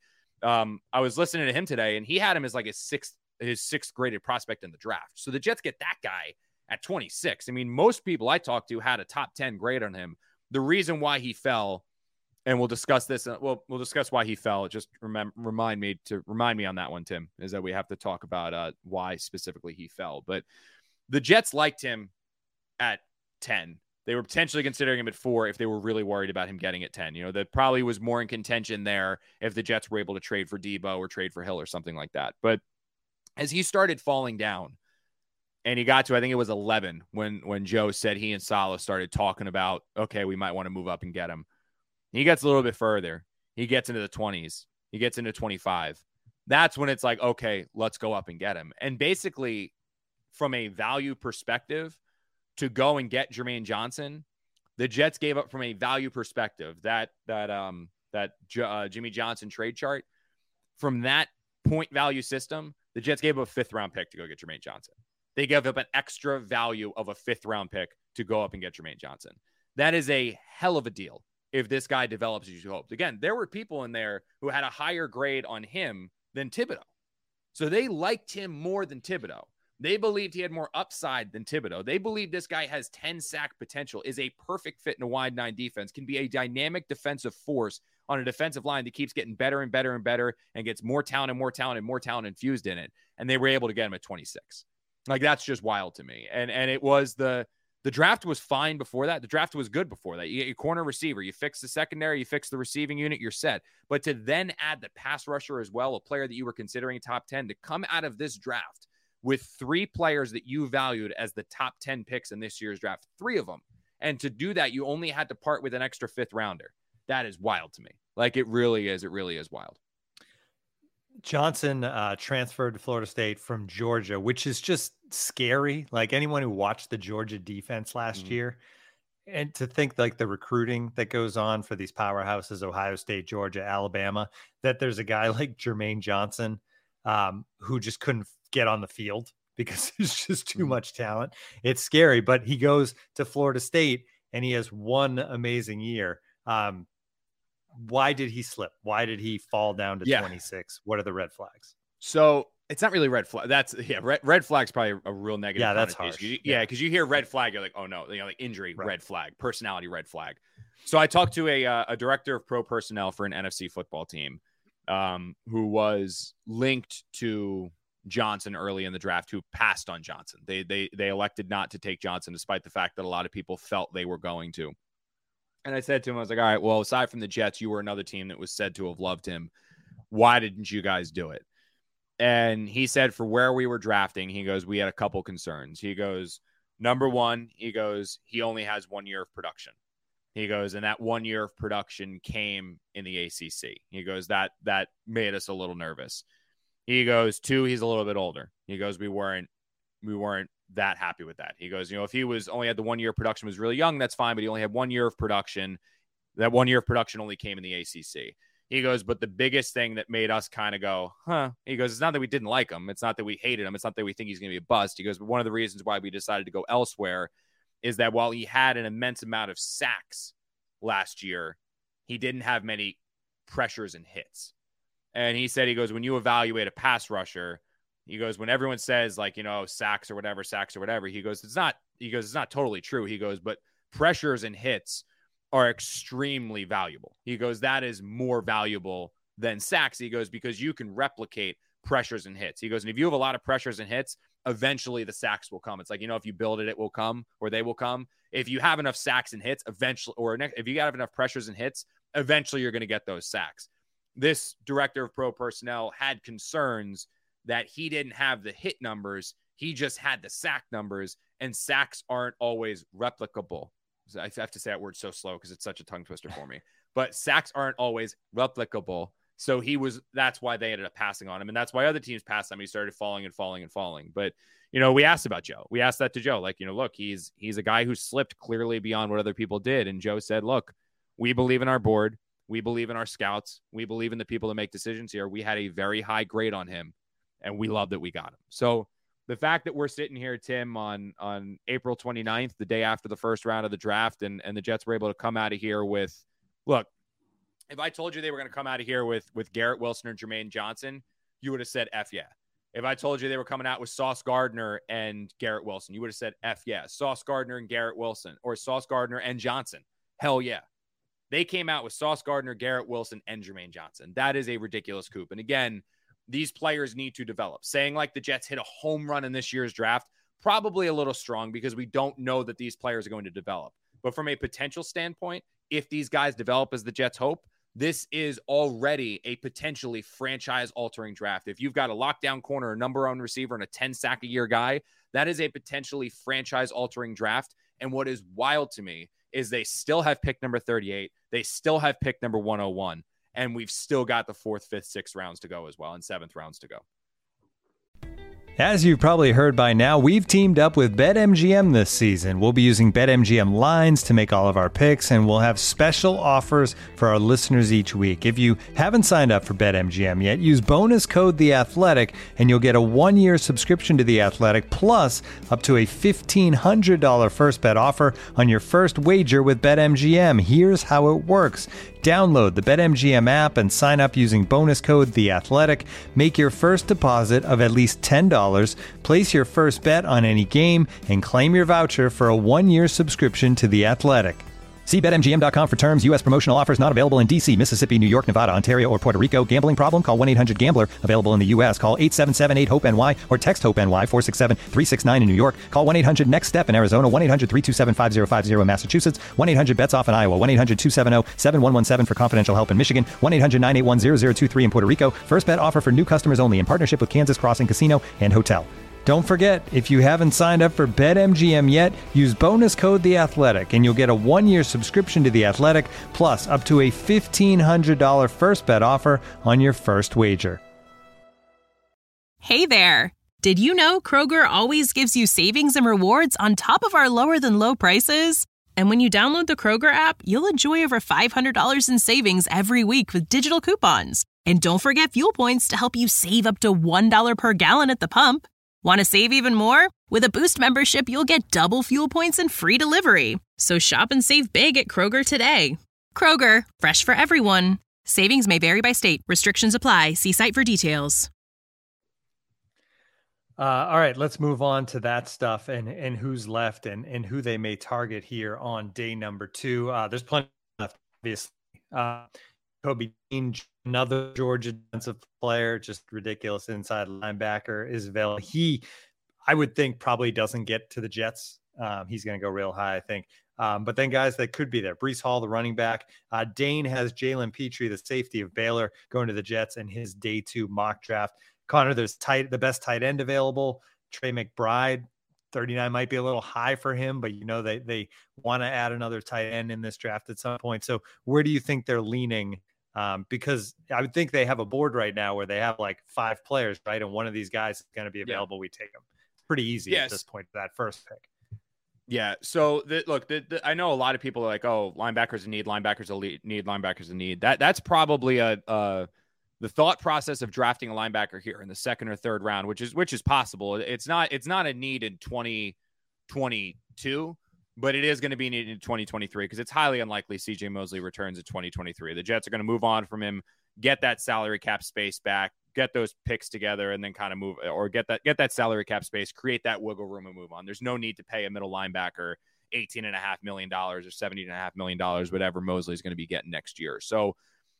I was listening to him today, and he had him as like his sixth graded prospect in the draft. So the Jets get that guy at 26. I mean, most people I talked to had a top 10 grade on him. The reason why he fell, and we'll discuss this. We'll discuss why he fell. Just remind me on that one, Tim, is that we have to talk about why specifically he fell. But the Jets liked him at 10. They were potentially considering him at 4 if they were really worried about him getting at 10. That probably was more in contention there if the Jets were able to trade for Debo or trade for Hill or something like that. But as he started falling down and he got to, I think it was 11 when Joe said he and Saleh started talking about, okay, we might want to move up and get him. He gets a little bit further. He gets into the 20s. He gets into 25. that's when it's like, okay, let's go up and get him. And basically, from a value perspective, to go and get Jermaine Johnson, the Jets gave up from a value perspective that Jimmy Johnson trade chart. From that point value system, the Jets gave up a 5th-round pick to go get Jermaine Johnson. They gave up an extra value of a 5th-round pick to go up and get Jermaine Johnson. That is a hell of a deal if this guy develops as you hoped. Again, there were people in there who had a higher grade on him than Thibodeau. So they liked him more than Thibodeau. They believed he had more upside than Thibodeau. They believe this guy has 10-sack potential, is a perfect fit in a wide 9 defense, can be a dynamic defensive force on a defensive line that keeps getting better and better and better and gets more talent and more talent and more talent infused in it. And they were able to get him at 26. Like, that's just wild to me. And it was the draft was fine before that. The draft was good before that. You get your corner receiver, you fix the secondary, you fix the receiving unit, you're set. But to then add the pass rusher as well, a player that you were considering top 10, to come out of this draft with 3 players that you valued as the top 10 picks in this year's draft, 3 of them. And to do that, you only had to part with an extra 5th rounder. That is wild to me. Like, it really is. It really is wild.
Johnson transferred to Florida State from Georgia, which is just scary. Like, anyone who watched the Georgia defense last year, and to think like the recruiting that goes on for these powerhouses, Ohio State, Georgia, Alabama, that there's a guy like Jermaine Johnson who just couldn't get on the field because there's just too much talent. It's scary, but he goes to Florida State and he has one amazing year. Why did he slip? Why did he fall down to 26? What are the red flags?
So it's not really red flag. That's red flag's probably a real negative.
Yeah, that's harsh.
Because you hear red flag, you're like, oh no, like injury, red flag, personality, red flag. So I talked to a director of pro personnel for an NFC football team who was linked to Johnson early in the draft, who passed on Johnson. They elected not to take Johnson, despite the fact that a lot of people felt they were going to. And I said to him, I was like, all right, well, aside from the Jets, you were another team that was said to have loved him. Why didn't you guys do it? And he said, for where we were drafting, he goes, we had a couple concerns. He goes, number one, he goes, he only has 1 year of production. He goes, and that 1 year of production came in the ACC. He goes, that made us a little nervous. He goes, 2, he's a little bit older. He goes, we weren't that happy with that. He goes, if he was only had the 1 year production, was really young, that's fine, but he only had 1 year of production. That 1 year of production only came in the ACC. He goes, but the biggest thing that made us kind of go, huh? He goes, it's not that we didn't like him. It's not that we hated him. It's not that we think he's going to be a bust. He goes, but one of the reasons why we decided to go elsewhere is that while he had an immense amount of sacks last year, he didn't have many pressures and hits. And he said, he goes, when you evaluate a pass rusher, he goes, when everyone says like, sacks or whatever, he goes, it's not totally true. He goes, but pressures and hits are extremely valuable. He goes, that is more valuable than sacks. He goes, because you can replicate pressures and hits. He goes, and if you have a lot of pressures and hits, eventually the sacks will come. It's like, if you build it, it will come, or they will come. If you have enough sacks and hits, eventually, if you have enough pressures and hits, eventually you're going to get those sacks. This director of pro personnel had concerns that he didn't have the hit numbers. He just had the sack numbers, and sacks aren't always replicable. I have to say that word so slow because it's such a tongue twister for me, but sacks aren't always replicable. So that's why they ended up passing on him. And that's why other teams passed on him. He started falling and falling and falling. But, we asked about Joe. We asked that to Joe. Like, look, he's a guy who slipped clearly beyond what other people did. And Joe said, look, we believe in our board. We believe in our scouts. We believe in the people that make decisions here. We had a very high grade on him, and we love that we got him. So the fact that we're sitting here, Tim, on April 29th, the day after the first round of the draft, and the Jets were able to come out of here with, look, if I told you they were going to come out of here with Garrett Wilson or Jermaine Johnson, you would have said F yeah. If I told you they were coming out with Sauce Gardner and Garrett Wilson, you would have said F yeah. Sauce Gardner and Garrett Wilson, or Sauce Gardner and Johnson. Hell yeah. They came out with Sauce Gardner, Garrett Wilson, and Jermaine Johnson. That is a ridiculous coup. And again, these players need to develop. Saying like the Jets hit a home run in this year's draft, probably a little strong because we don't know that these players are going to develop. But from a potential standpoint, if these guys develop as the Jets hope, this is already a potentially franchise-altering draft. If you've got a lockdown corner, a number one receiver, and a 10-sack-a-year guy, that is a potentially franchise-altering draft. And what is wild to me is they still have pick number 38. They still have pick number 101. And we've still got the 4th, 5th, 6th rounds to go as well, and 7th rounds to go.
As you've probably heard by now, we've teamed up with BetMGM this season. We'll be using BetMGM lines to make all of our picks, and we'll have special offers for our listeners each week. If you haven't signed up for BetMGM yet, use bonus code The Athletic, and you'll get a 1-year subscription to The Athletic, plus up to a $1,500 first bet offer on your first wager with BetMGM. Here's how it works. Download the BetMGM app and sign up using bonus code The Athletic. Make your first deposit of at least $10. Place your first bet on any game and claim your voucher for a 1-year subscription to The Athletic. See BetMGM.com for terms. U.S. promotional offers not available in D.C., Mississippi, New York, Nevada, Ontario, or Puerto Rico. Gambling problem? Call 1-800-GAMBLER. Available in the U.S. Call 877-8-HOPE-NY or text HOPE-NY 467-369 in New York. Call 1-800-NEXT-STEP in Arizona. 1-800-327-5050 in Massachusetts. 1-800-BETS-OFF in Iowa. 1-800-270-7117 for confidential help in Michigan. 1-800-981-0023 in Puerto Rico. First bet offer for new customers only in partnership with Kansas Crossing Casino and Hotel. Don't forget, if you haven't signed up for BetMGM yet, use bonus code The Athletic, and you'll get a 1-year subscription to The Athletic, plus up to a $1,500 first bet offer on your first wager.
Hey there! Did you know Kroger always gives you savings and rewards on top of our lower-than-low prices? And when you download the Kroger app, you'll enjoy over $500 in savings every week with digital coupons. And don't forget fuel points to help you save up to $1 per gallon at the pump. Want to save even more? With a Boost membership, you'll get double fuel points and free delivery. So shop and save big at Kroger today. Kroger, fresh for everyone. Savings may vary by state. Restrictions apply. See site for details.
All right, let's move on to that stuff and who's left and who they may target here on day number 2. There's plenty left, obviously. Kobe Dean, another Georgia defensive player, just ridiculous inside linebacker, is available. He, I would think, probably doesn't get to the Jets. He's going to go real high, I think. But then guys that could be there, Breece Hall, the running back. Dane has Jalen Petrie, the safety of Baylor, going to the Jets in his day 2 mock draft. Connor, there's the best tight end available, Trey McBride. 39 might be a little high for him, but they want to add another tight end in this draft at some point. So where do you think they're leaning? Because I would think they have a board right now where they have like 5 players, right? And one of these guys is going to be available. Yeah. We take them. It's pretty easy at this point, that first pick.
Yeah. So I know a lot of people are like, oh, linebackers a need, linebackers a need, linebackers a need. That's probably the thought process of drafting a linebacker here in the 2nd or 3rd round, which is possible. It's not a need in 2022. But it is going to be needed in 2023 because it's highly unlikely C.J. Mosley returns in 2023. The Jets are going to move on from him, get that salary cap space back, get those picks together, and then kind of move or get that salary cap space, create that wiggle room and move on. There's no need to pay a middle linebacker $18.5 million or $17.5 million, whatever Mosley's going to be getting next year. So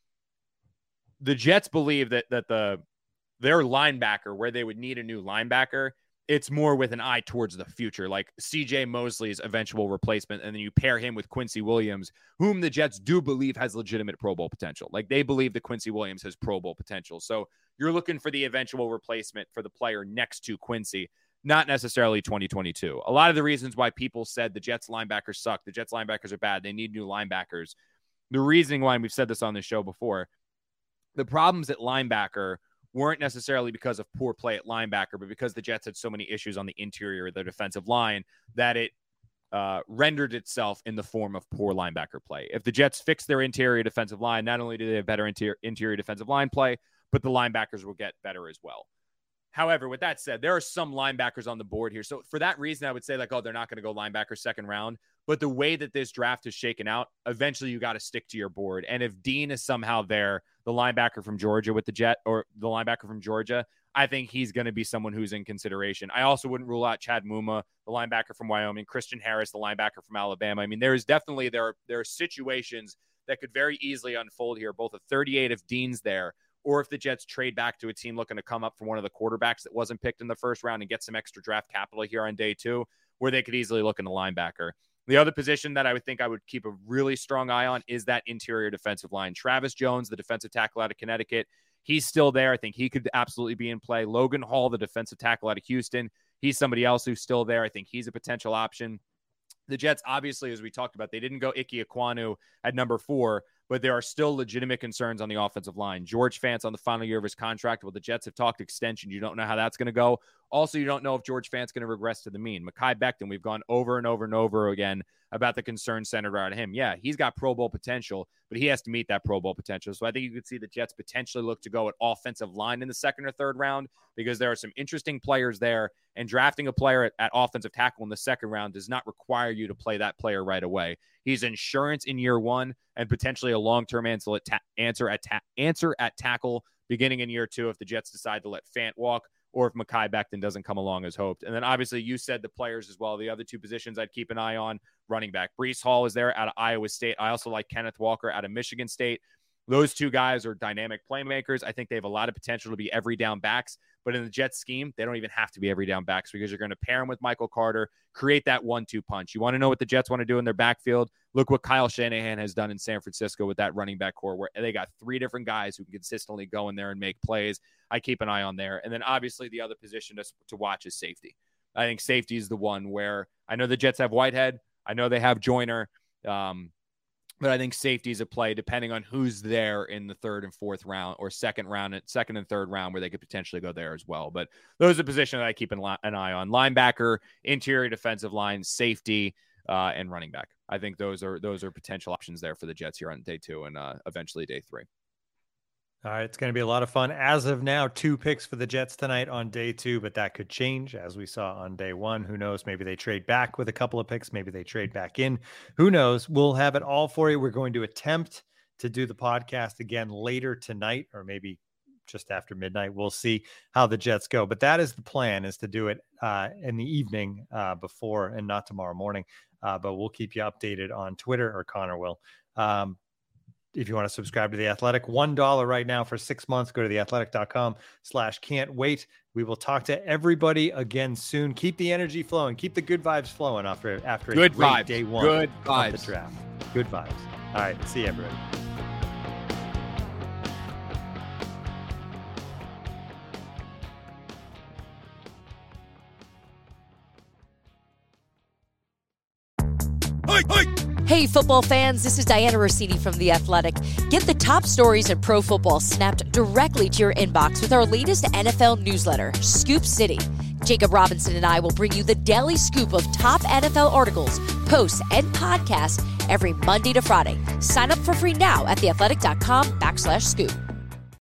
the Jets believe that their linebacker, where they would need a new linebacker, it's more with an eye towards the future, like C.J. Mosley's eventual replacement. And then you pair him with Quincy Williams, whom the Jets do believe has legitimate Pro Bowl potential. Like they believe that Quincy Williams has Pro Bowl potential. So you're looking for the eventual replacement for the player next to Quincy, not necessarily 2022. A lot of the reasons why people said the Jets linebackers suck, the Jets linebackers are bad, they need new linebackers. The reasoning why, and we've said this on the show before, the problems at linebacker weren't necessarily because of poor play at linebacker, but because the Jets had so many issues on the interior of their defensive line that it rendered itself in the form of poor linebacker play. If the Jets fix their interior defensive line, not only do they have better interior defensive line play, but the linebackers will get better as well. However, with that said, there are some linebackers on the board here. So for that reason, I would say like, oh, they're not going to go linebacker 2nd round. But the way that this draft is shaken out, eventually you got to stick to your board. And if Dean is somehow there, the linebacker from Georgia with the Jet, or the linebacker from Georgia, I think he's going to be someone who's in consideration. I also wouldn't rule out Chad Muma, the linebacker from Wyoming, Christian Harris, the linebacker from Alabama. I mean, there are situations that could very easily unfold here, both at 38 if Dean's there, or if the Jets trade back to a team looking to come up for one of the quarterbacks that wasn't picked in the 1st round and get some extra draft capital here on day 2, where they could easily look in the linebacker. The other position that I would keep a really strong eye on is that interior defensive line. Travis Jones, the defensive tackle out of Connecticut, he's still there. I think he could absolutely be in play. Logan Hall, the defensive tackle out of Houston, he's somebody else who's still there. I think he's a potential option. The Jets, obviously, as we talked about, they didn't go Ike Ekwonu at number 4, but there are still legitimate concerns on the offensive line. George Fant's on the final year of his contract. Well, the Jets have talked extension. You don't know how that's going to go. Also, you don't know if George Fant's going to regress to the mean. Mekhi Becton, we've gone over and over and over again about the concern centered around him. Yeah, he's got Pro Bowl potential, but he has to meet that Pro Bowl potential. So I think you could see the Jets potentially look to go at offensive line in the second or third round because there are some interesting players there, and drafting a player at offensive tackle in the second round does not require you to play that player right away. He's insurance in year one and potentially a long-term answer at tackle beginning in year two if the Jets decide to let Fant walk, or if Mekhi Becton doesn't come along as hoped. And then obviously you said the players as well. The other two positions I'd keep an eye on, running back. Breece Hall is there out of Iowa State. I also like Kenneth Walker out of Michigan State. Those two guys are dynamic playmakers. I think they have a lot of potential to be every down backs, but in the Jets scheme, they don't even have to be every down backs because you're going to pair them with Michael Carter, create that 1-2 punch. You want to know what the Jets want to do in their backfield? Look what Kyle Shanahan has done in San Francisco with that running back core, where they got three different guys who can consistently go in there and make plays. I keep an eye on there. And then obviously the other position to watch is safety. I think safety is the one where I know the Jets have Whitehead. I know they have Joyner. But I think safety is a play depending on who's there in the third and fourth round, or second and third round, where they could potentially go there as well. But those are positions that I keep an eye on: linebacker, interior defensive line, safety, and running back. I think those are potential options there for the Jets here on day two and eventually day three.
All right, it's going to be a lot of fun. As of now, 2 picks for the Jets tonight on day 2, but that could change as we saw on day 1. Who knows? Maybe they trade back with a couple of picks. Maybe they trade back in. Who knows? We'll have it all for you. We're going to attempt to do the podcast again later tonight, or maybe just after midnight. We'll see how the Jets go. But that is the plan, is to do it in the evening before, and not tomorrow morning. But we'll keep you updated on Twitter, or Connor will. If you want to subscribe to The Athletic, $1 right now for 6 months. Go to theathletic.com/can't wait. We will talk to everybody again soon. Keep the energy flowing. Keep the good vibes flowing after a
good
great
vibes.
day 1
good
of
vibes.
the draft. Good vibes. All right. See you, everybody.
Hey, football fans, this is Diana Rossini from The Athletic. Get the top stories in pro football snapped directly to your inbox with our latest NFL newsletter, Scoop City. Jacob Robinson and I will bring you the daily scoop of top NFL articles, posts, and podcasts every Monday to Friday. Sign up for free now at theathletic.com/scoop.